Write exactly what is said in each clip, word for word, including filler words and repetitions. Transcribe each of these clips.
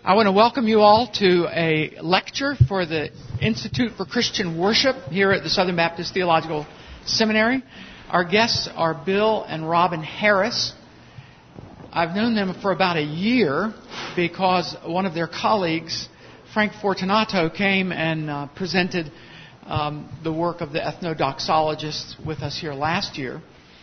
I want to welcome you all to a lecture for the Institute for Christian Worship here at the Southern Baptist Theological Seminary. Our guests are Bill and Robin Harris. I've known them for about a year because one of their colleagues, Frank Fortunato, came and uh, presented um, the work of the ethnodoxologists with us here last year.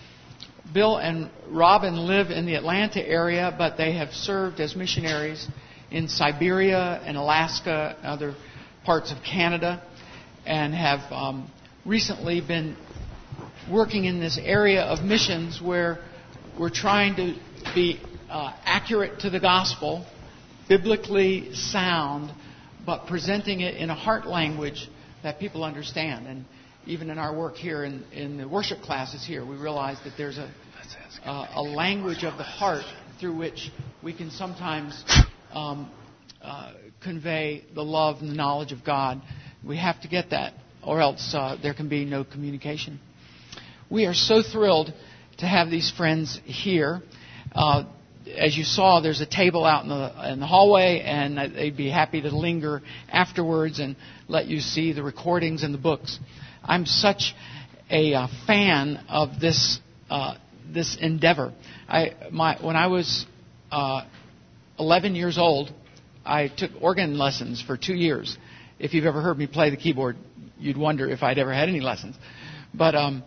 Bill and Robin live in the Atlanta area, but they have served as missionaries in Siberia and Alaska and other parts of Canada, and have um, recently been working in this area of missions where we're trying to be uh, accurate to the gospel, biblically sound, but presenting it in a heart language that people understand. And even in our work here in, in the worship classes here, we realize that there's a, a, a language of the heart through which we can sometimes um, uh, convey the love and the knowledge of God. We have to get that, or else uh, there can be no communication. We are so thrilled to have these friends here. Uh, as you saw, there's a table out in the, in the hallway, and they'd be happy to linger afterwards and let you see the recordings and the books. I'm such a uh, fan of this uh, this endeavor. I my when I was uh, eleven years old, I took organ lessons for two years. If you've ever heard me play the keyboard, you'd wonder if I'd ever had any lessons. But um,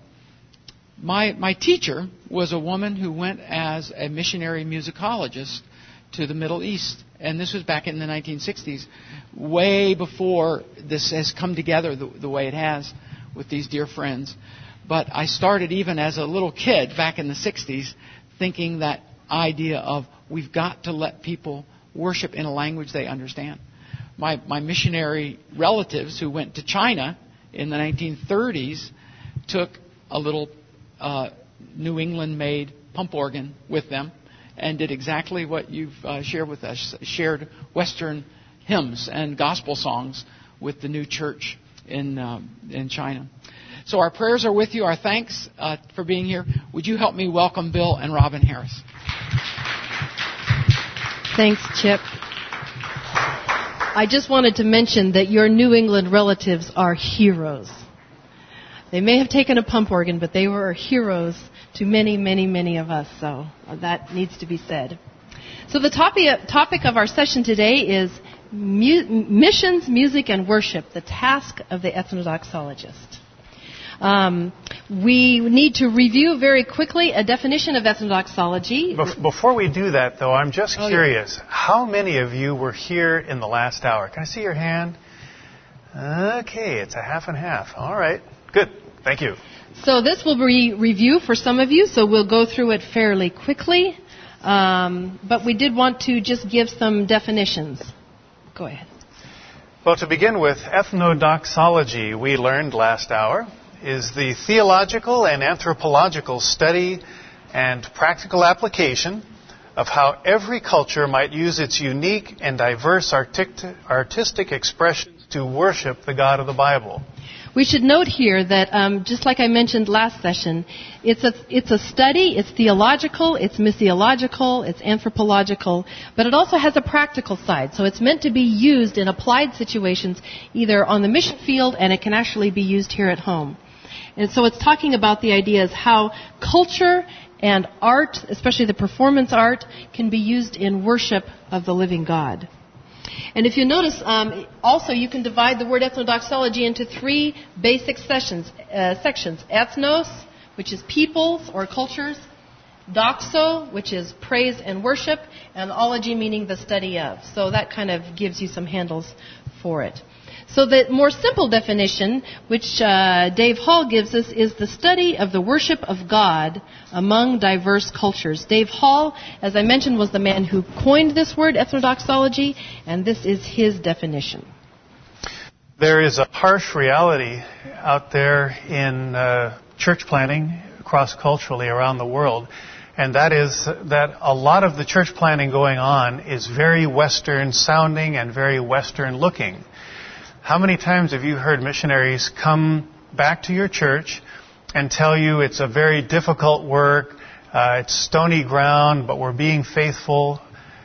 my my teacher was a woman who went as a missionary musicologist to the Middle East, and this was back in the nineteen sixties, way before this has come together the, the way it has with these dear friends. But I started even as a little kid back in the sixties thinking that idea of we've got to let people worship in a language they understand. My, my missionary relatives who went to China in the nineteen thirties took a little uh, New England-made pump organ with them and did exactly what you've uh, shared with us, shared Western hymns and gospel songs with the new church in um, in China. So our prayers are with you. Our thanks uh, for being here. Would you help me welcome Bill and Robin Harris? Thanks, Chip. I just wanted to mention that your New England relatives are heroes. They may have taken a pump organ, but they were heroes to many, many, many of us. So that needs to be said. So the topic topic of our session today is mu- missions, music, and worship, the task of the ethnodoxologist. Um, we need to review very quickly a definition of ethnodoxology. Before we do that, though, I'm just oh, curious. Yeah. How many of you were here in the last hour? Can I see your hand? Okay, it's a half and half. All right, good. Thank you. So this will be review for some of you, so we'll go through it fairly quickly. Um, but we did want to just give some definitions. Go ahead. Well, to begin with, ethnodoxology, we learned last hour, is the theological and anthropological study and practical application of how every culture might use its unique and diverse artic- artistic expressions to worship the God of the Bible. We should note here that, um, just like I mentioned last session, it's a, it's a study, it's theological, it's missiological, it's anthropological, but it also has a practical side. So it's meant to be used in applied situations, either on the mission field, and it can actually be used here at home. And so it's talking about the ideas how culture and art, especially the performance art, can be used in worship of the living God. And if you notice, um, also you can divide the word ethnodoxology into three basic sessions, uh, sections. Ethnos, which is peoples or cultures. Doxo, which is praise and worship. And ology, meaning the study of. So that kind of gives you some handles for it. So the more simple definition, which uh, Dave Hall gives us, is the study of the worship of God among diverse cultures. Dave Hall, as I mentioned, was the man who coined this word, ethnodoxology, and this is his definition. There is a harsh reality out there in uh, church planting cross-culturally around the world, and that is that a lot of the church planting going on is very Western sounding and very Western looking. How many times have you heard missionaries come back to your church and tell you it's a very difficult work, uh, it's stony ground, but we're being faithful?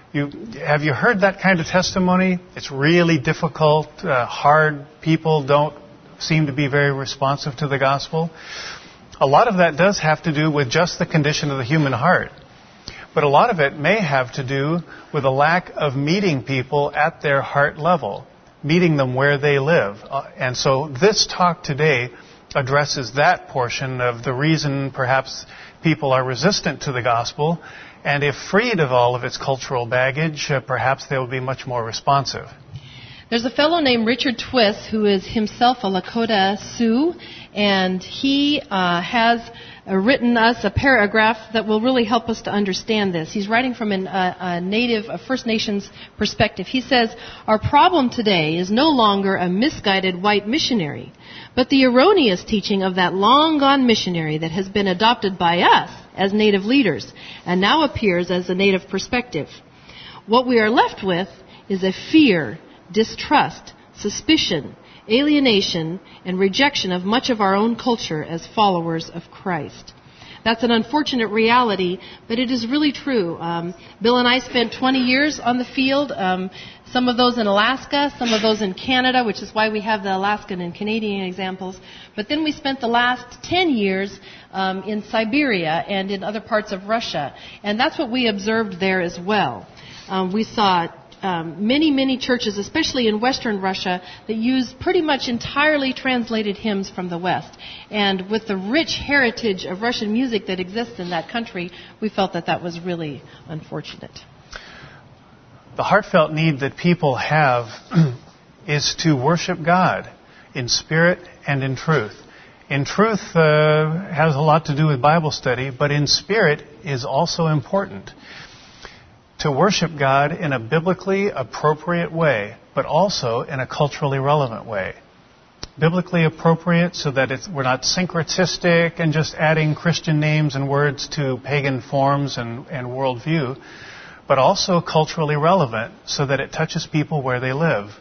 You, have you heard that kind of testimony? It's really difficult, uh, hard. People don't seem to be very responsive to the gospel. A lot of that does have to do with just the condition of the human heart. But a lot of it may have to do with a lack of meeting people at their heart level, meeting them where they live. Uh, and so this talk today addresses that portion of the reason perhaps people are resistant to the gospel. And if freed of all of its cultural baggage, uh, perhaps they will be much more responsive. There's a fellow named Richard Twiss who is himself a Lakota Sioux, and he uh, has uh, written us a paragraph that will really help us to understand this. He's writing from an, uh, a native, a First Nations perspective. He says, "Our problem today is no longer a misguided white missionary, but the erroneous teaching of that long-gone missionary that has been adopted by us as Native leaders and now appears as a Native perspective. What we are left with is a fear, distrust, suspicion, alienation, and rejection of much of our own culture as followers of Christ." That's an unfortunate reality, but it is really true. Um, Bill and I spent twenty years on the field, um, some of those in Alaska, some of those in Canada, which is why we have the Alaskan and Canadian examples. But then we spent the last ten years um, in Siberia and in other parts of Russia, and that's what we observed there as well. Um, we saw Um, many, many churches, especially in Western Russia, that use pretty much entirely translated hymns from the West. And with the rich heritage of Russian music that exists in that country, we felt that that was really unfortunate. The heartfelt need that people have is to worship God in spirit and in truth. In truth uh, has a lot to do with Bible study, but in spirit is also important. To worship God in a biblically appropriate way, but also in a culturally relevant way. Biblically appropriate so that it's, we're not syncretistic and just adding Christian names and words to pagan forms and, and worldview, but also culturally relevant so that it touches people where they live.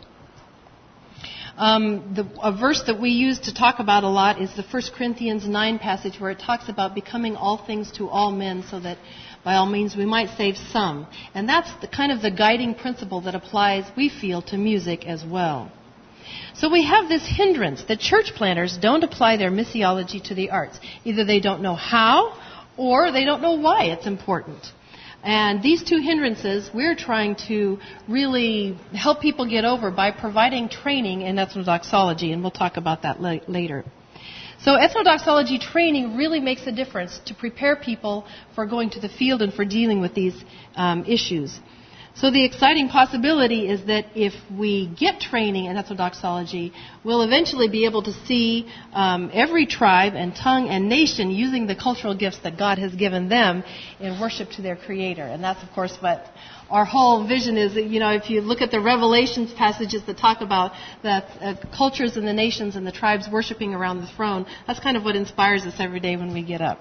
Um, the, a verse that we use to talk about a lot is the First Corinthians nine passage where it talks about becoming all things to all men so that by all means we might save some. And that's the kind of the guiding principle that applies, we feel, to music as well. So we have this hindrance that church planners don't apply their missiology to the arts. Either they don't know how or they don't know why it's important. And these two hindrances we're trying to really help people get over by providing training in ethnodoxology, and we'll talk about that la- later. So ethnodoxology training really makes a difference to prepare people for going to the field and for dealing with these um, issues. So the exciting possibility is that if we get training in ethnodoxology, we'll eventually be able to see um, every tribe and tongue and nation using the cultural gifts that God has given them in worship to their Creator. And that's, of course, what our whole vision is. You know, if you look at the Revelations passages that talk about the uh, cultures and the nations and the tribes worshiping around the throne, that's kind of what inspires us every day when we get up.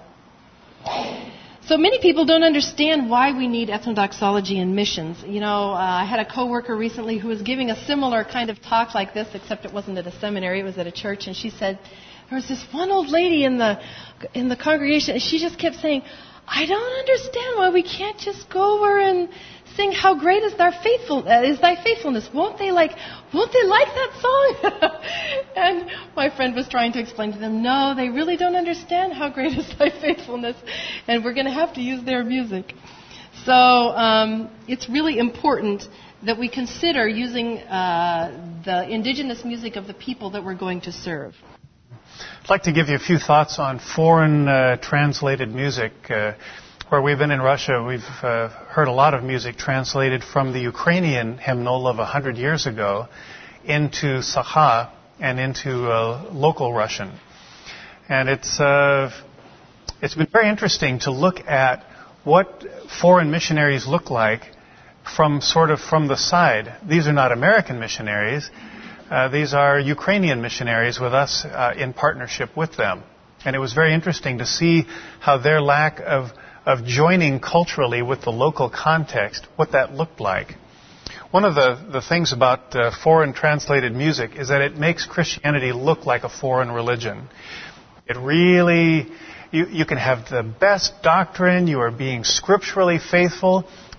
So many people don't understand why we need ethnodoxology in missions. You know, uh, I had a coworker recently who was giving a similar kind of talk like this, except it wasn't at a seminary, it was at a church, and she said, there was this one old lady in the in the congregation, and she just kept saying, I don't understand why we can't just go over and sing "How Great Is Thy Faithful uh, Is Thy Faithfulness." Won't they like? Won't they like that song? And my friend was trying to explain to them, no, they really don't understand how great is Thy faithfulness, and we're going to have to use their music. So um, it's really important that we consider using uh, the indigenous music of the people that we're going to serve. I'd like to give you a few thoughts on foreign uh, translated music. Uh, Where we've been in Russia, we've uh, heard a lot of music translated from the Ukrainian hymnal of one hundred years ago into Sakha and into uh, local Russian. And it's uh, it's been very interesting to look at what foreign missionaries look like from sort of from the side. These are not American missionaries. Uh, these are Ukrainian missionaries with us uh, in partnership with them. And it was very interesting to see how their lack of of joining culturally with the local context, what that looked like. One of the, the things about uh, foreign translated music is that it makes Christianity look like a foreign religion. It really, you, you can have the best doctrine, you are being scripturally faithful,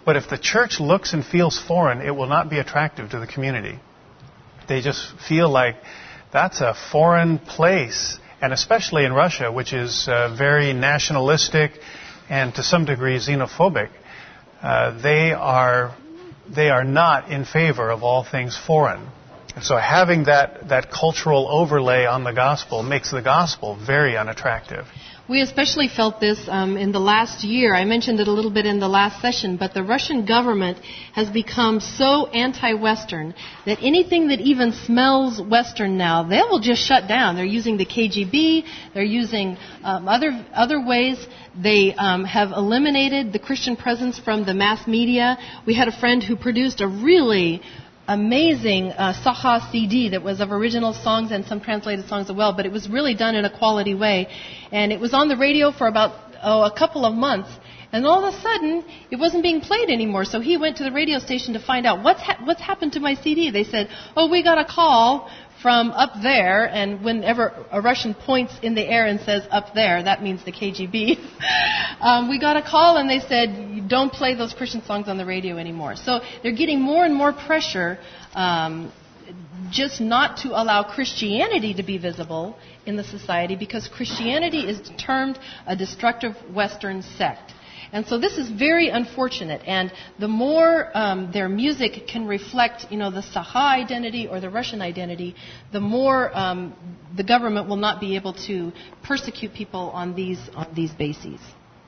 But if the church looks and feels foreign, it will not be attractive to the community. They just feel like that's a foreign place. And especially in Russia, which is uh, very nationalistic and to some degree xenophobic, uh, they are they are not in favor of all things foreign. And so having that, that cultural overlay on the gospel makes the gospel very unattractive. We especially felt this um, in the last year. I mentioned it a little bit in the last session, but the Russian government has become so anti-Western that anything that even smells Western now, they will just shut down. They're using the K G B. They're using um, other other ways. They um, have eliminated the Christian presence from the mass media. We had a friend who produced a really amazing uh, Saha C D that was of original songs and some translated songs as well, but it was really done in a quality way. And it was on the radio for about oh, a couple of months. And all of a sudden, it wasn't being played anymore. So he went to the radio station to find out what's ha- what's happened to my C D. They said, oh, we got a call from up there, and whenever a Russian points in the air and says up there, that means the K G B. um, we got a call and they said, don't play those Christian songs on the radio anymore. So they're getting more and more pressure um, just not to allow Christianity to be visible in the society, because Christianity is termed a destructive Western sect. And so this is very unfortunate. And the more um, their music can reflect, you know, the Saha identity or the Russian identity, the more um, the government will not be able to persecute people on these on these bases.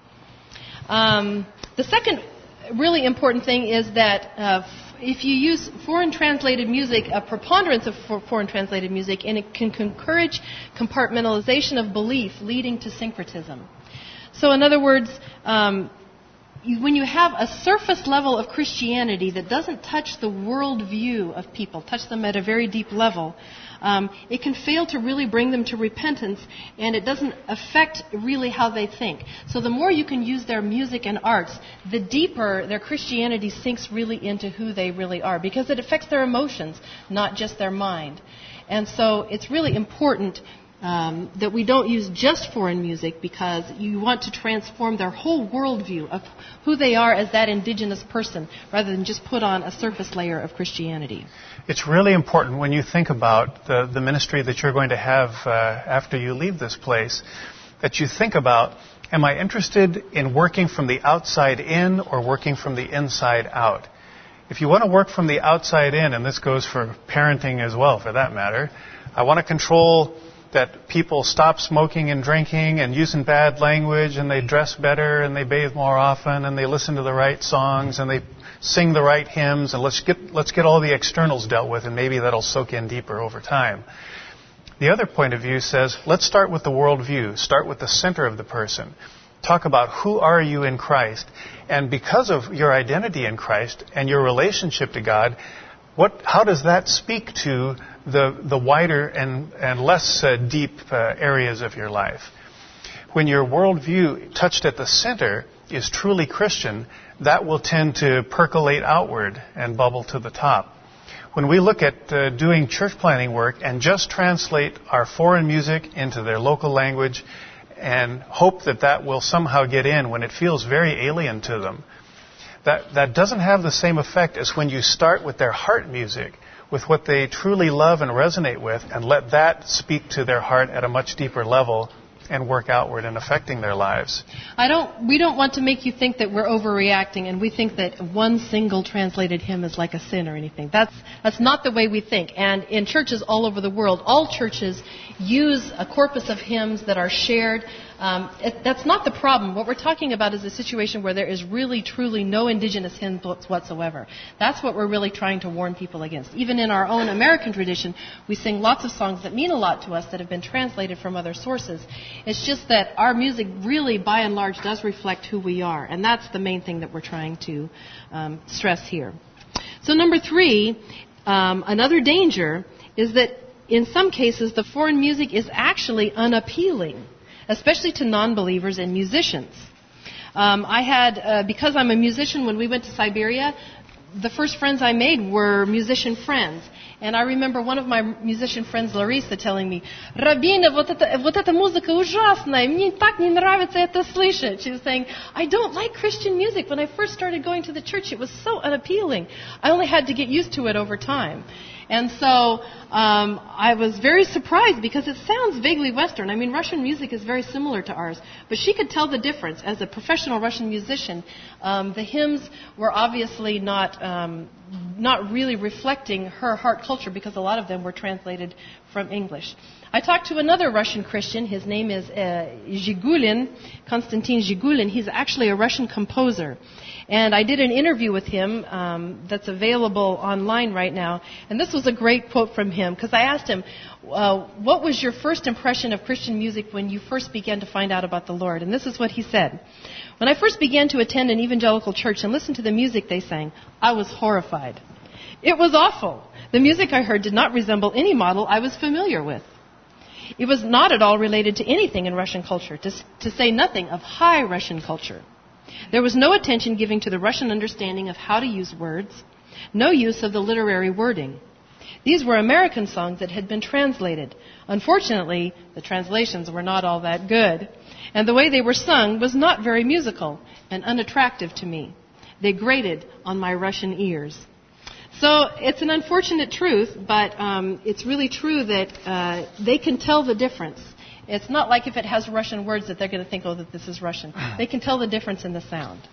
Um, the second really important thing is that uh, if you use foreign translated music, a preponderance of foreign translated music, and it can encourage compartmentalization of belief, leading to syncretism. So in other words, um, you, when you have a surface level of Christianity that doesn't touch the worldview of people, touch them at a very deep level, um, it can fail to really bring them to repentance, and it doesn't affect really how they think. So the more you can use their music and arts, the deeper their Christianity sinks really into who they really are, because it affects their emotions, not just their mind. And so it's really important Um, that we don't use just foreign music, because you want to transform their whole worldview of who they are as that indigenous person, rather than just put on a surface layer of Christianity. It's really important when you think about the, the ministry that you're going to have uh, after you leave this place, that you think about, am I interested in working from the outside in or working from the inside out? If you want to work from the outside in, and this goes for parenting as well for that matter, I want to control that people stop smoking and drinking and using bad language, and they dress better and they bathe more often and they listen to the right songs and they sing the right hymns, and let's get let's get all the externals dealt with, and maybe that'll soak in deeper over time. The other point of view says, let's start with the worldview. Start with the center of the person. Talk about who are you in Christ, and because of your identity in Christ and your relationship to God, what how does that speak to the the wider and, and less uh, deep uh, areas of your life? When your worldview, touched at the center, is truly Christian, that will tend to percolate outward and bubble to the top. When we look at uh, doing church planting work and just translate our foreign music into their local language and hope that that will somehow get in when it feels very alien to them, that, that doesn't have the same effect as when you start with their heart music, with what they truly love and resonate with, and let that speak to their heart at a much deeper level and work outward in affecting their lives. I don't. We don't want to make you think that we're overreacting and we think that one single translated hymn is like a sin or anything. That's that's not the way we think. And in churches all over the world, all churches use a corpus of hymns that are shared. Um, it, that's not the problem. What we're talking about is a situation where there is really, truly no indigenous hymns whatsoever. That's what we're really trying to warn people against. Even in our own American tradition, we sing lots of songs that mean a lot to us that have been translated from other sources. It's just that our music really, by and large, does reflect who we are. And that's the main thing that we're trying to um, stress here. So number three, um, another danger is that in some cases the foreign music is actually unappealing, especially to non-believers and musicians. Um, I had, uh, because I'm a musician, when we went to Siberia, the first friends I made were musician friends. And I remember one of my musician friends, Larissa, telling me, Rabina, вот это, вот эта музыка ужасная, мне так не нравится это слышать. She was saying, I don't like Christian music. When I first started going to the church, it was so unappealing. I only had to get used to it over time. And so um, I was very surprised because it sounds vaguely Western. I mean, Russian music is very similar to ours. But she could tell the difference. As a professional Russian musician, um, the hymns were obviously not um, not really reflecting her heart culture because a lot of them were translated from English. I talked to another Russian Christian. His name is uh, Zhigulin, Konstantin Zhigulin. He's actually a Russian composer. And I did an interview with him um, that's available online right now. And this was a great quote from him because I asked him, uh, what was your first impression of Christian music when you first began to find out about the Lord? And this is what he said. When I first began to attend an evangelical church and listen to the music they sang, I was horrified. It was awful. The music I heard did not resemble any model I was familiar with. It was not at all related to anything in Russian culture, to, to say nothing of high Russian culture. There was no attention given to the Russian understanding of how to use words, no use of the literary wording. These were American songs that had been translated. Unfortunately, the translations were not all that good, and the way they were sung was not very musical and unattractive to me. They grated on my Russian ears. So it's an unfortunate truth, but um, it's really true that uh, they can tell the difference. It's not like if it has Russian words that they're going to think, oh, that this is Russian. They can tell the difference in the sound.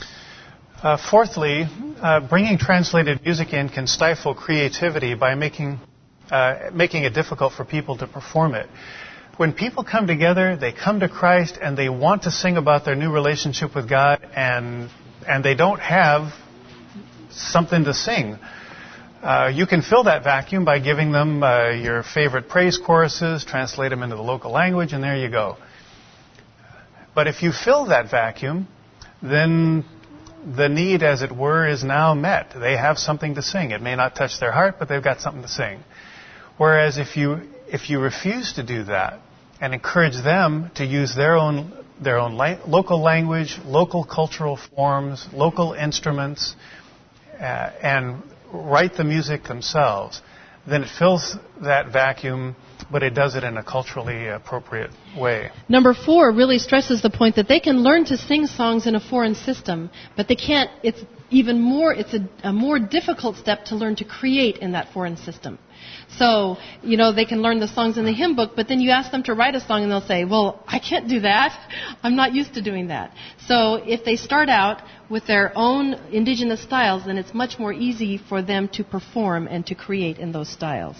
Uh, fourthly, uh, bringing translated music in can stifle creativity by making uh, making it difficult for people to perform it. When people come together, they come to Christ and they want to sing about their new relationship with God, and and they don't have something to sing. Uh, you can fill that vacuum by giving them uh, your favorite praise choruses, translate them into the local language, and there you go. But if you fill that vacuum, then the need, as it were, is now met. They have something to sing. It may not touch their heart, but they've got something to sing. Whereas if you if you refuse to do that and encourage them to use their own their own la- local language, local cultural forms, local instruments, uh, and write the music themselves, then it fills that vacuum, but it does it in a culturally appropriate way. Number four really stresses the point that they can learn to sing songs in a foreign system, but they can't, it's even more, it's a, a more difficult step to learn to create in that foreign system. So, you know, they can learn the songs in the hymn book, but then you ask them to write a song and they'll say, well, I can't do that. I'm not used to doing that. So if they start out with their own indigenous styles, then it's much more easy for them to perform and to create in those styles.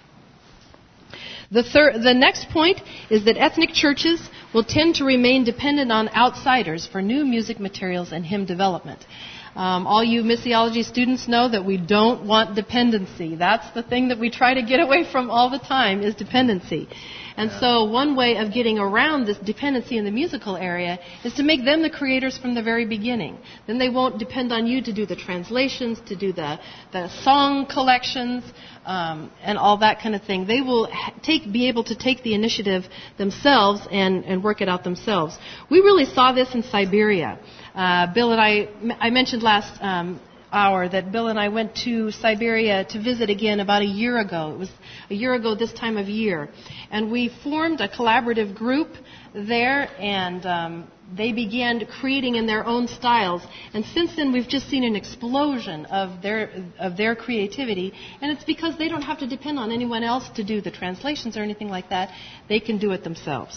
The, third, the next point is that ethnic churches will tend to remain dependent on outsiders for new music materials and hymn development. Um, all you missiology students know that we don't want dependency. That's the thing that we try to get away from all the time is dependency. And yeah. So one way of getting around this dependency in the musical area is to make them the creators from the very beginning. Then they won't depend on you to do the translations, to do the, the song collections, um, and all that kind of thing. They will take, be able to take the initiative themselves and, and work it out themselves. We really saw this in Siberia. Uh, Bill and I, I mentioned last um, hour that Bill and I went to Siberia to visit again about a year ago. It was a year ago this time of year. And we formed a collaborative group there, and um, they began creating in their own styles. And since then, we've just seen an explosion of their of their creativity. And it's because they don't have to depend on anyone else to do the translations or anything like that. They can do it themselves.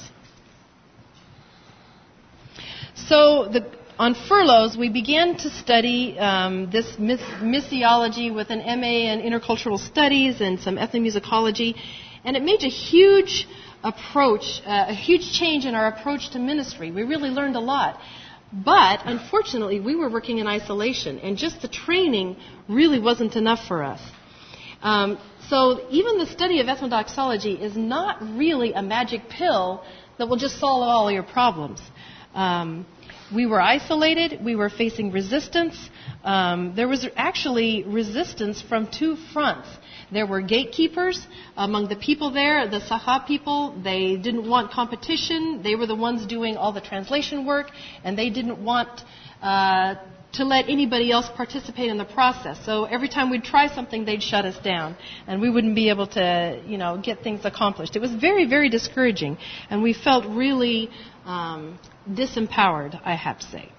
So the On furloughs, we began to study um, this missiology with an M A in intercultural studies and some ethnomusicology, and it made a huge approach, uh, a huge change in our approach to ministry. We really learned a lot. But, unfortunately, we were working in isolation, and just the training really wasn't enough for us. Um, so even the study of ethnodoxology is not really a magic pill that will just solve all your problems. Um, We were isolated. We were facing resistance. Um, there was actually resistance from two fronts. There were gatekeepers among the people there, the Sakha people. They didn't want competition. They were the ones doing all the translation work, and they didn't want uh, to let anybody else participate in the process. So every time we'd try something, they'd shut us down, and we wouldn't be able to, you know, get things accomplished. It was very, very discouraging, and we felt really um, disempowered, I have to say.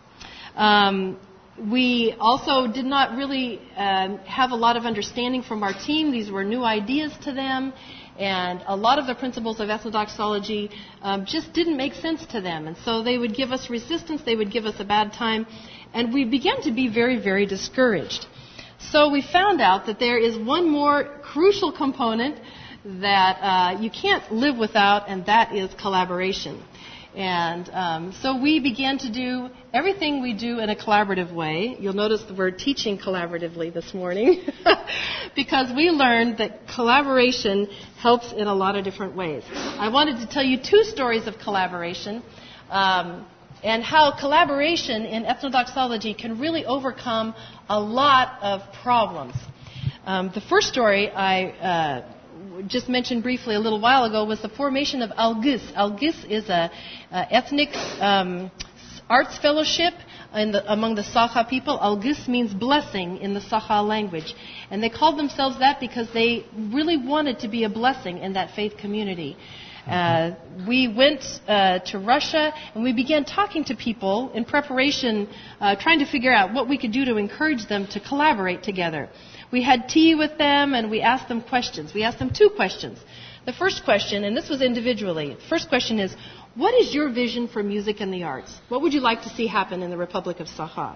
Um, we also did not really uh, have a lot of understanding from our team. These were new ideas to them, and a lot of the principles of ethnodoxology um, just didn't make sense to them. And so they would give us resistance, they would give us a bad time, and we began to be very, very discouraged. So we found out that there is one more crucial component that uh, you can't live without, and that is collaboration. And um, so we began to do everything we do in a collaborative way. You'll notice that we're teaching collaboratively this morning because we learned that collaboration helps in a lot of different ways. I wanted to tell you two stories of collaboration um, and how collaboration in ethnodoxology can really overcome a lot of problems. Um, the first story I uh, just mentioned briefly a little while ago was the formation of Algis. Algis is a, a ethnic um, arts fellowship in the, among the Sakha people. Algis means blessing in the Sakha language. And they called themselves that because they really wanted to be a blessing in that faith community. Uh, we went uh, to Russia and we began talking to people in preparation, uh, trying to figure out what we could do to encourage them to collaborate together. We had tea with them and we asked them questions. We asked them two questions. The first question, and this was individually, the first question is, what is your vision for music and the arts? What would you like to see happen in the Republic of Sakha?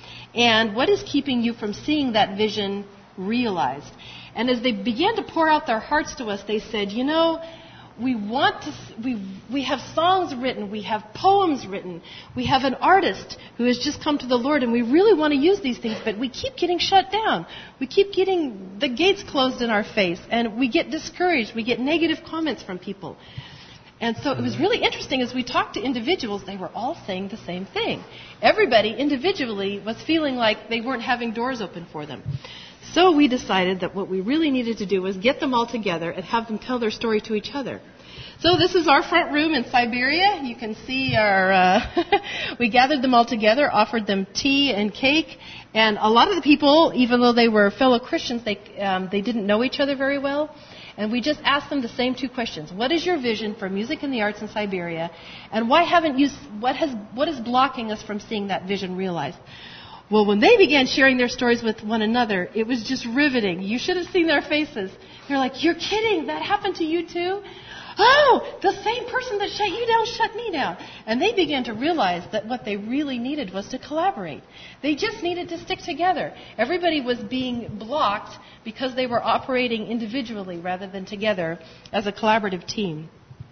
And what is keeping you from seeing that vision realized? And as they began to pour out their hearts to us, they said, you know, we want to, we, we have songs written, we have poems written, we have an artist who has just come to the Lord, and we really want to use these things, but we keep getting shut down. We keep getting the gates closed in our face, and we get discouraged. We get negative comments from people. And so it was really interesting as we talked to individuals, they were all saying the same thing. Everybody individually was feeling like they weren't having doors open for them. So we decided that what we really needed to do was get them all together and have them tell their story to each other. So this is our front room in Siberia. You can see our, uh, we gathered them all together, offered them tea and cake. And a lot of the people, even though they were fellow Christians, they, um, they didn't know each other very well. And we just asked them the same two questions. What is your vision for music and the arts in Siberia? And why haven't you, what has, what is blocking us from seeing that vision realized? Well, when they began sharing their stories with one another, it was just riveting. You should have seen their faces. They're like, you're kidding. That happened to you too? Oh, the same person that shut you down shut me down. And they began to realize that what they really needed was to collaborate. They just needed to stick together. Everybody was being blocked because they were operating individually rather than together as a collaborative team.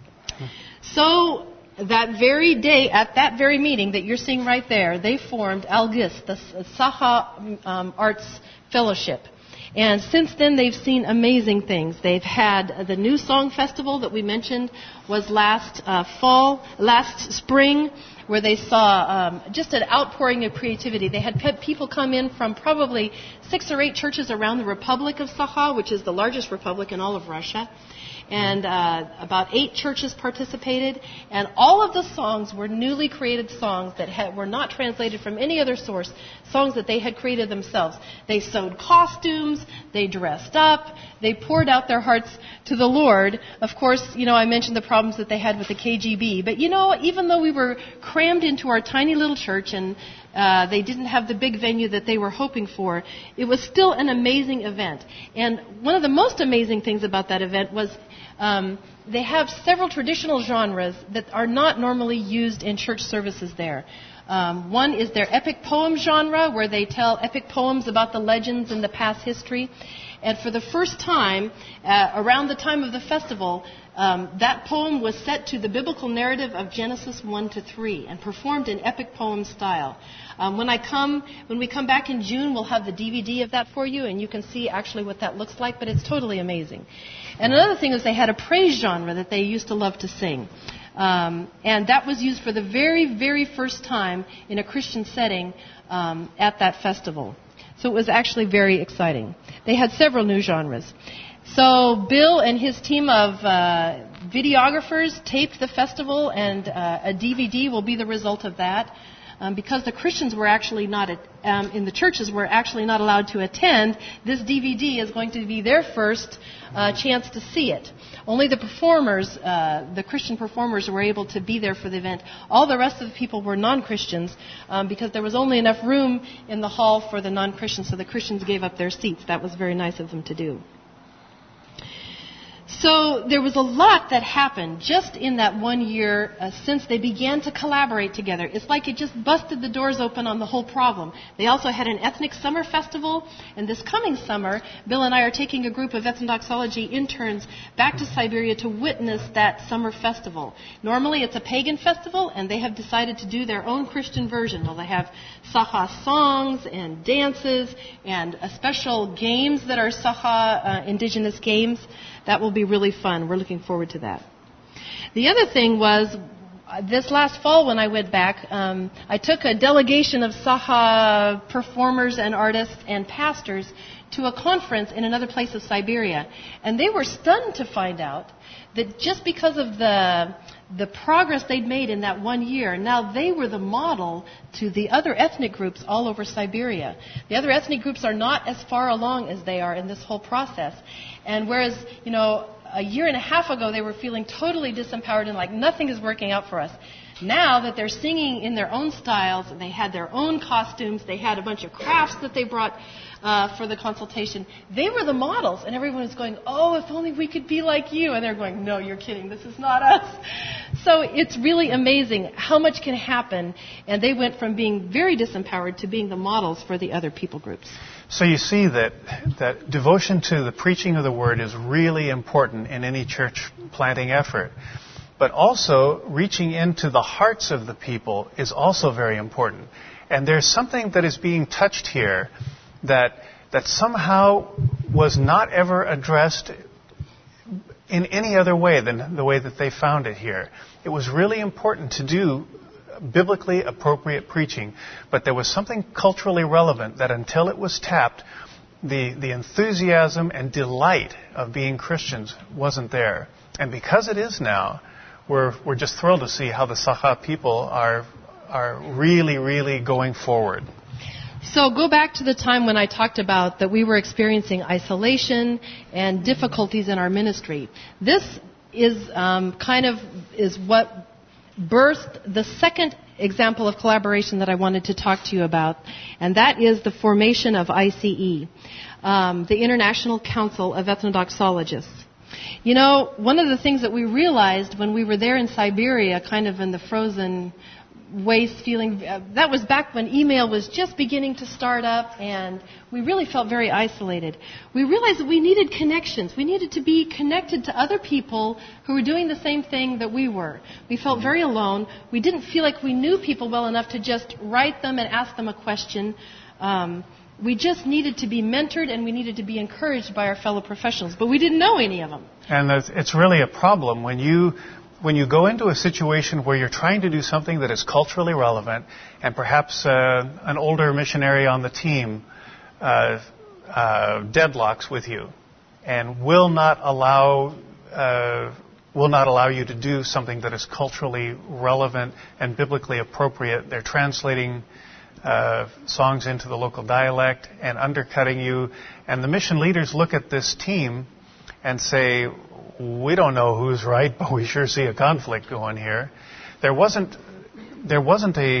So that very day, at that very meeting that you're seeing right there, they formed Algis, the Sakha um, Arts Fellowship. And since then, they've seen amazing things. They've had the New Song Festival that we mentioned was last uh, fall, last spring, where they saw um, just an outpouring of creativity. They had pe- people come in from probably six or eight churches around the Republic of Sakha, which is the largest republic in all of Russia. And uh, about eight churches participated, and all of the songs were newly created songs that had, were not translated from any other source, songs that they had created themselves. They sewed costumes, they dressed up, they poured out their hearts to the Lord. Of course, you know, I mentioned the problems that they had with the K G B, but you know, even though we were crammed into our tiny little church and Uh, they didn't have the big venue that they were hoping for, it was still an amazing event. And one of the most amazing things about that event was um, they have several traditional genres that are not normally used in church services there. Um, one is their epic poem genre, where they tell epic poems about the legends and the past history. And for the first time, uh, around the time of the festival, um, that poem was set to the biblical narrative of Genesis one to three and performed in epic poem style. Um, when I come, when we come back in June, we'll have the D V D of that for you, and you can see actually what that looks like. But it's totally amazing. And another thing is they had a praise genre that they used to love to sing. Um, and that was used for the very, very first time in a Christian setting um, at that festival. So it was actually very exciting. They had several new genres. So Bill and his team of uh, videographers taped the festival, and uh, a D V D will be the result of that. um, because the Christians were actually not at, um, in the churches were actually not allowed to attend, this D V D is going to be their first uh, chance to see it. Only the performers, uh, the Christian performers, were able to be there for the event. All the rest of the people were non-Christians um, because there was only enough room in the hall for the non-Christians, so the Christians gave up their seats. That was very nice of them to do. So there was a lot that happened just in that one year uh, since they began to collaborate together. It's like it just busted the doors open on the whole problem. They also had an ethnic summer festival, and this coming summer, Bill and I are taking a group of ethnodoxology interns back to Siberia to witness that summer festival. Normally it's a pagan festival, and they have decided to do their own Christian version. Well, they have Sakha songs and dances and uh, special games that are Sakha uh, indigenous games. That will be really fun. We're looking forward to that. The other thing was, uh, this last fall when I went back, um, I took a delegation of Sakha performers and artists and pastors to a conference in another place of Siberia. And they were stunned to find out that just because of the the progress they'd made in that one year, now they were the model to the other ethnic groups all over Siberia. The other ethnic groups are not as far along as they are in this whole process. And whereas, you know, a year and a half ago they were feeling totally disempowered and like nothing is working out for us. Now that they're singing in their own styles, and they had their own costumes, they had a bunch of crafts that they brought uh, for the consultation, they were the models, and everyone was going, oh, if only we could be like you. And they're going, no, you're kidding, this is not us. So it's really amazing how much can happen, and they went from being very disempowered to being the models for the other people groups. So you see that that devotion to the preaching of the Word is really important in any church planting effort. But also, reaching into the hearts of the people is also very important. And there's something that is being touched here that that somehow was not ever addressed in any other way than the way that they found it here. It was really important to do biblically appropriate preaching, but there was something culturally relevant that until it was tapped, the, the enthusiasm and delight of being Christians wasn't there. And because it is now, We're we're just thrilled to see how the Sakha people are are really, really going forward. So go back to the time when I talked about that we were experiencing isolation and difficulties in our ministry. This is um, kind of is what birthed the second example of collaboration that I wanted to talk to you about, and that is the formation of I C E, um, the International Council of Ethnodoxologists. You know, one of the things that we realized when we were there in Siberia, kind of in the frozen waste feeling, uh, that was back when email was just beginning to start up, and we really felt very isolated. We realized that we needed connections. We needed to be connected to other people who were doing the same thing that we were. We felt very alone. We didn't feel like we knew people well enough to just write them and ask them a question. Um, We just needed to be mentored, and we needed to be encouraged by our fellow professionals, but we didn't know any of them. And it's really a problem when you when you go into a situation where you're trying to do something that is culturally relevant, and perhaps uh, an older missionary on the team uh, uh, deadlocks with you, and will not allow uh, will not allow you to do something that is culturally relevant and biblically appropriate. They're translating Uh, songs into the local dialect and undercutting you. And the mission leaders look at this team and say, we don't know who's right, but we sure see a conflict going here. There wasn't, there wasn't a,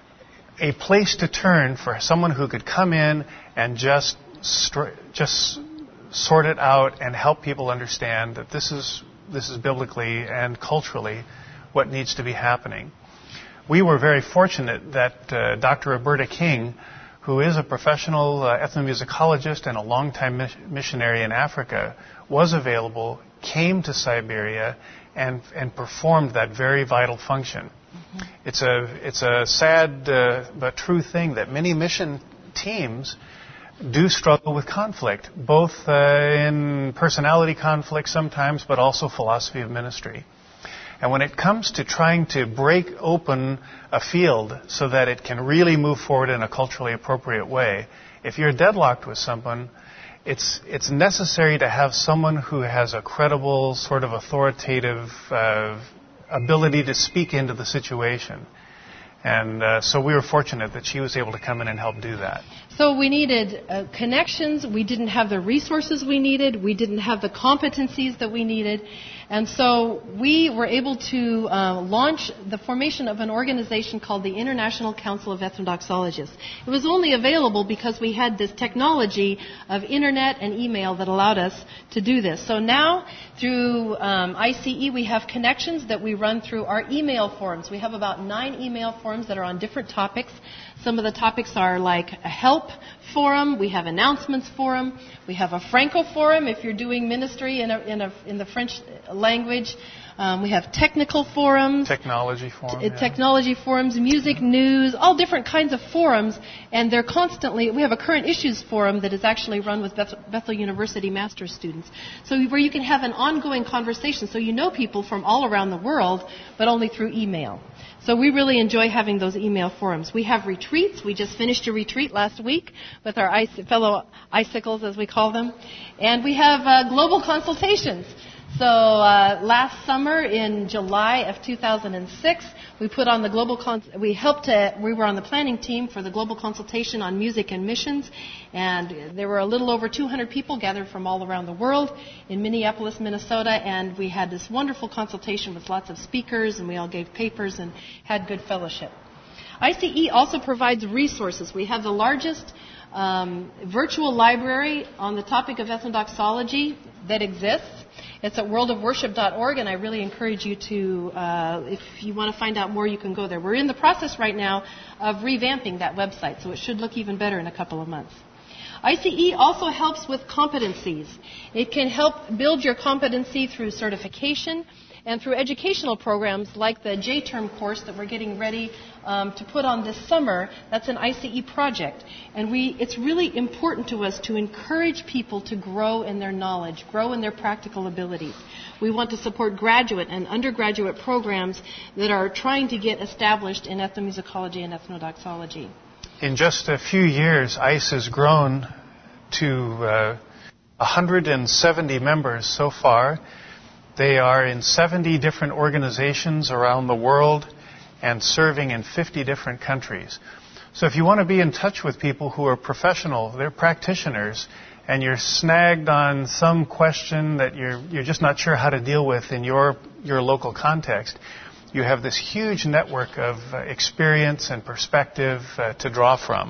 a place to turn for someone who could come in and just, stri- just sort it out and help people understand that this is, this is biblically and culturally what needs to be happening. We were very fortunate that uh, Doctor Roberta King, who is a professional uh, ethnomusicologist and a longtime mis- missionary in Africa, was available, came to Siberia, and, and performed that very vital function. Mm-hmm. It's a it's a sad uh, but true thing that many mission teams do struggle with conflict, both uh, in personality conflict sometimes, but also philosophy of ministry. And when it comes to trying to break open a field so that it can really move forward in a culturally appropriate way, if you're deadlocked with someone, it's it's necessary to have someone who has a credible, sort of authoritative uh, ability to speak into the situation. And uh, so we were fortunate that she was able to come in and help do that. So we needed uh, connections. We didn't have the resources we needed. We didn't have the competencies that we needed. And so we were able to uh, launch the formation of an organization called the International Council of Ethnodoxologists. It was only available because we had this technology of internet and email that allowed us to do this. So now, through um, I C E, we have connections that we run through our email forums. We have about nine email forums that are on different topics. Some of the topics are like a help forum. We have announcements forum. We have a Franco forum if you're doing ministry in, a, in, a, in the French language. Um, we have technical forums. Technology forums. T- yeah. Technology forums, music news, all different kinds of forums. And they're constantly, we have a current issues forum that is actually run with Beth- Bethel University master's students. So where you can have an ongoing conversation. So you know people from all around the world, but only through email. So we really enjoy having those email forums. We have retreats. We just finished a retreat last week with our ice, fellow icicles, as we call them. And we have uh, global consultations. So uh, last summer in July of two thousand six, we put on the global. Con- we helped. To, we were on the planning team for the global consultation on music and missions, and there were a little over two hundred people gathered from all around the world in Minneapolis, Minnesota, and we had this wonderful consultation with lots of speakers, and we all gave papers and had good fellowship. I C E also provides resources. We have the largest um, virtual library on the topic of ethnodoxology that exists. It's at world of worship dot org, and I really encourage you to, uh, if you want to find out more, you can go there. We're in the process right now of revamping that website, so it should look even better in a couple of months. I C E also helps with competencies. It can help build your competency through certification and through educational programs like the J-Term course that we're getting ready um, to put on this summer. That's an I C E project. And we, it's really important to us to encourage people to grow in their knowledge, grow in their practical abilities. We want to support graduate and undergraduate programs that are trying to get established in ethnomusicology and ethnodoxology. In just a few years, I C E has grown to uh, one hundred seventy members so far. They are in seventy different organizations around the world and serving in fifty different countries. So if you want to be in touch with people who are professional, they're practitioners, and you're snagged on some question that you're you're just not sure how to deal with in your your local context, you have this huge network of uh, experience and perspective uh, to draw from.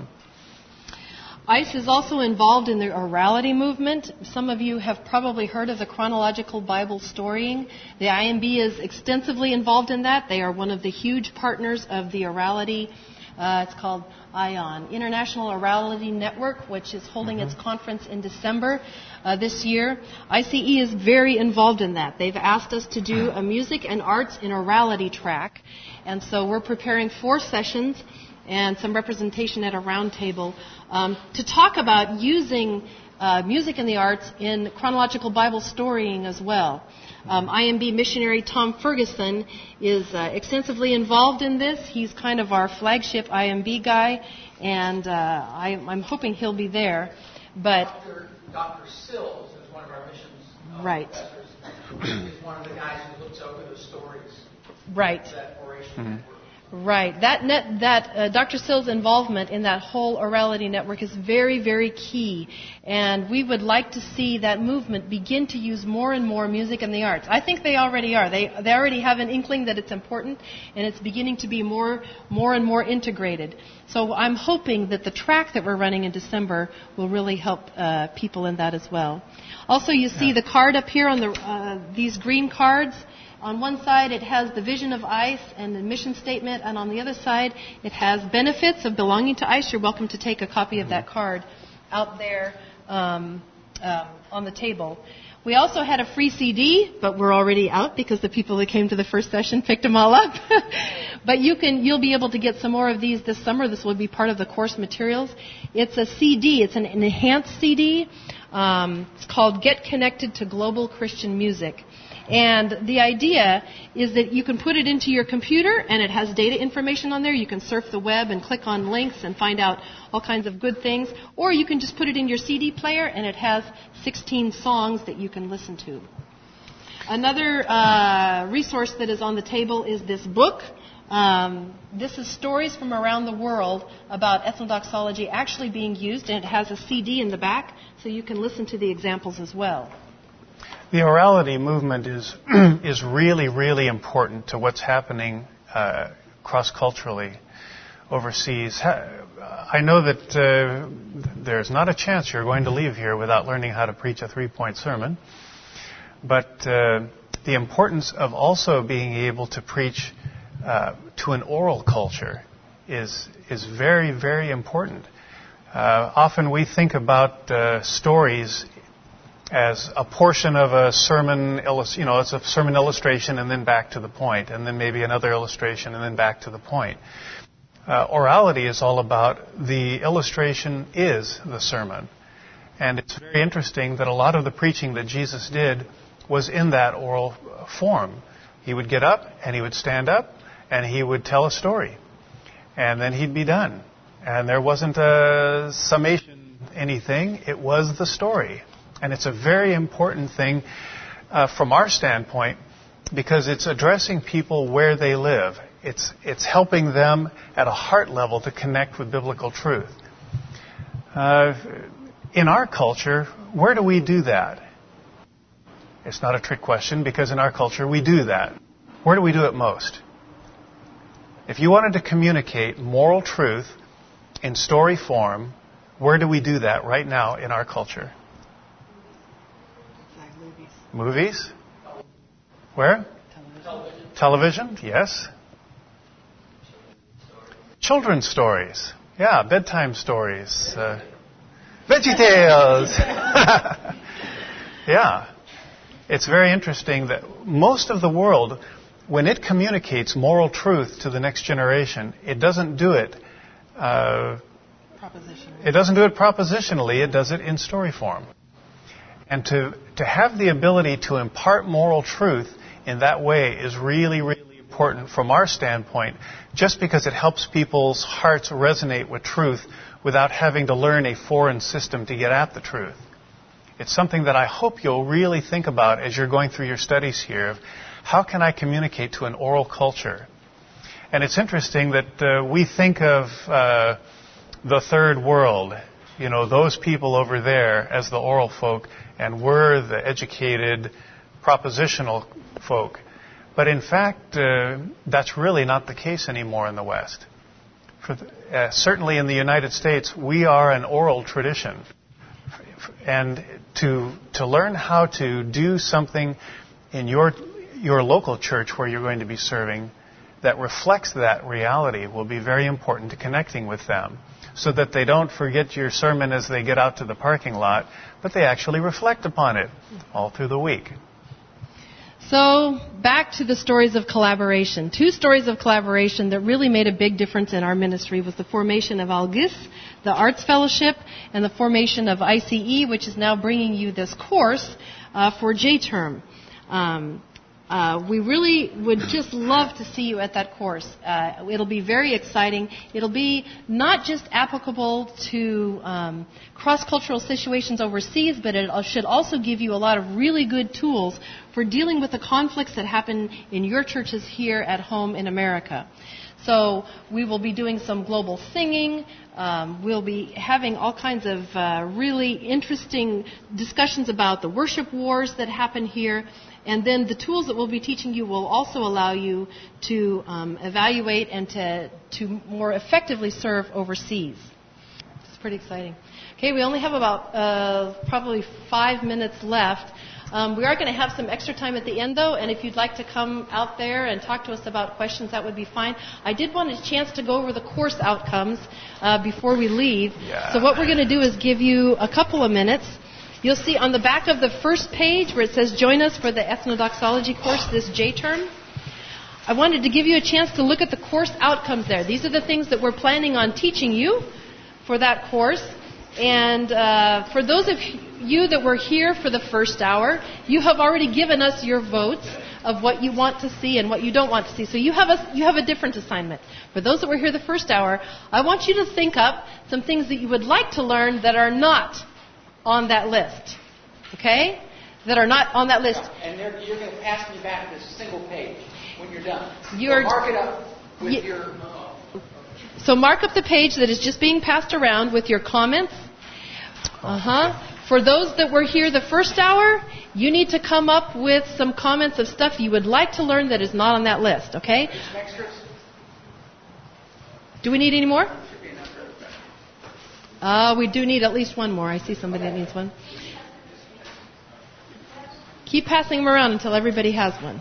I C E is also involved in the orality movement. Some of you have probably heard of the chronological Bible storying. The I M B is extensively involved in that. They are one of the huge partners of the orality. Uh, it's called I O N, International Orality Network, which is holding mm-hmm. its conference in December uh, this year. I C E is very involved in that. They've asked us to do a music and arts in orality track. And so we're preparing four sessions and some representation at a round table um, to talk about using uh, music and the arts in chronological Bible storying as well. Um, I M B missionary Tom Ferguson is uh, extensively involved in this. He's kind of our flagship I M B guy, and uh, I, I'm hoping he'll be there. But Doctor Doctor Sills is one of our missions uh, right. professors. He's one of the guys who looks over the stories. Right. That oration mm-hmm. network. Right. That net, that uh, Doctor Sills' involvement in that whole orality network is very, very key. And we would like to see that movement begin to use more and more music and the arts. I think they already are. They they already have an inkling that it's important, and it's beginning to be more, more and more integrated. So I'm hoping that the track that we're running in December will really help uh, people in that as well. Also, you see the card up here on the uh, these green cards. On one side, it has the vision of I C E and the mission statement, and on the other side, it has benefits of belonging to I C E. You're welcome to take a copy of that card out there um, um, on the table. We also had a free C D, but we're already out because the people that came to the first session picked them all up. But you can, you'll be able to get some more of these this summer. This will be part of the course materials. It's a C D. It's an enhanced C D. Um, it's called Get Connected to Global Christian Music. And the idea is that you can put it into your computer and it has data information on there. You can surf the web and click on links and find out all kinds of good things. Or you can just put it in your C D player and it has sixteen songs that you can listen to. Another uh, resource that is on the table is this book, Um, this is stories from around the world about ethnodoxology actually being used, and it has a C D in the back, so you can listen to the examples as well. The orality movement is is really, really important to what's happening uh, cross-culturally overseas. I know that uh, there's not a chance you're going to leave here without learning how to preach a three-point sermon, but uh, the importance of also being able to preach uh, to an oral culture is is very, very important. Uh, often we think about uh, stories as a portion of a sermon, you know, it's a sermon illustration and then back to the point, and then maybe another illustration and then back to the point. Uh, orality is all about the illustration is the sermon. And it's very interesting that a lot of the preaching that Jesus did was in that oral form. He would get up and he would stand up and he would tell a story. And then he'd be done. And there wasn't a summation, anything. It was the story. And it's a very important thing uh, from our standpoint because it's addressing people where they live. It's it's helping them at a heart level to connect with biblical truth. Uh, in our culture, where do we do that? It's not a trick question because in our culture we do that. Where do we do it most? If you wanted to communicate moral truth in story form, where do we do that right now in our culture? Movies. Movies? Where? Television. Television, yes. Children's stories. Yeah, bedtime stories. Uh, VeggieTales. Yeah. It's very interesting that most of the world, when it communicates moral truth to the next generation, it doesn't do it uh, Propositionally. It doesn't do it propositionally. It does it in story form. And to, to have the ability to impart moral truth in that way is really, really important from our standpoint, just because it helps people's hearts resonate with truth without having to learn a foreign system to get at the truth. It's something that I hope you'll really think about as you're going through your studies here of how can I communicate to an oral culture? And it's interesting that uh, we think of uh, the third world, you know, those people over there as the oral folk, and we're the educated, propositional folk. But in fact, uh, that's really not the case anymore in the West. For the, uh, certainly in the United States, we are an oral tradition. And to to learn how to do something in your your local church where you're going to be serving that reflects that reality will be very important to connecting with them, so that they don't forget your sermon as they get out to the parking lot, but they actually reflect upon it all through the week. So, back to the stories of collaboration. Two stories of collaboration that really made a big difference in our ministry was the formation of Algis, the Arts Fellowship, and the formation of I C E, which is now bringing you this course uh, for J-Term. Um, Uh, we really would just love to see you at that course. Uh, it'll be very exciting. It'll be not just applicable to um, cross-cultural situations overseas, but it should also give you a lot of really good tools for dealing with the conflicts that happen in your churches here at home in America. So we will be doing some global singing. Um, we'll be having all kinds of uh, really interesting discussions about the worship wars that happen here. And then the tools that we'll be teaching you will also allow you to um, evaluate and to, to more effectively serve overseas. It's pretty exciting. Okay, we only have about uh, probably five minutes left. Um, we are going to have some extra time at the end, though, and if you'd like to come out there and talk to us about questions, that would be fine. I did want a chance to go over the course outcomes uh, before we leave. Yeah. So what we're going to do is give you a couple of minutes. You'll see on the back of the first page where it says, join us for the ethnodoxology course this J-term. I wanted to give you a chance to look at the course outcomes there. These are the things that we're planning on teaching you for that course. And uh, for those of you that were here for the first hour, you have already given us your votes of what you want to see and what you don't want to see. So you have a, you have a different assignment. For those that were here the first hour, I want you to think up some things that you would like to learn that are not on that list. Okay? That are not on that list. And you're going to pass me back this single page when you're done. You're, so mark it up. With your, so mark up the page that is just being passed around with your comments. Uh-huh. For those that were here the first hour, you need to come up with some comments of stuff you would like to learn that is not on that list, okay? Do we need any more? Uh, we do need at least one more. I see somebody that needs one. Keep passing them around until everybody has one.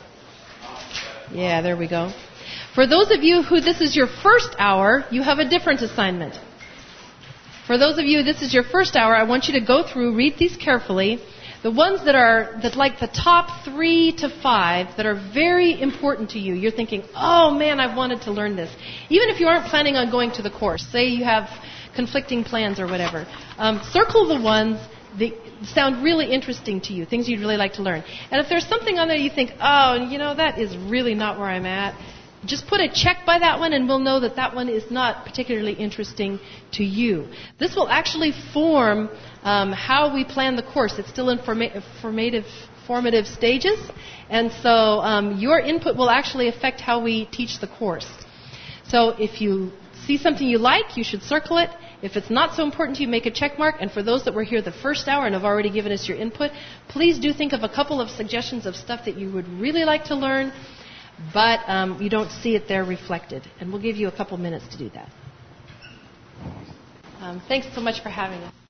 Yeah, there we go. For those of you who this is your first hour, you have a different assignment. For those of you, this is your first hour, I want you to go through, read these carefully. The ones that are, that like the top three to five that are very important to you. You're thinking, oh man, I've wanted to learn this. Even if you aren't planning on going to the course. Say you have conflicting plans or whatever. Um, circle the ones that sound really interesting to you, things you'd really like to learn. And if there's something on there you think, oh, you know, that is really not where I'm at, just put a check by that one and we'll know that that one is not particularly interesting to you. This will actually form um, how we plan the course. It's still in forma- formative, formative stages, and so um, your input will actually affect how we teach the course. So if you see something you like, you should circle it. If it's not so important to you, make a check mark. And for those that were here the first hour and have already given us your input, please do think of a couple of suggestions of stuff that you would really like to learn, but um, you don't see it there reflected. And we'll give you a couple minutes to do that. Um, thanks so much for having us.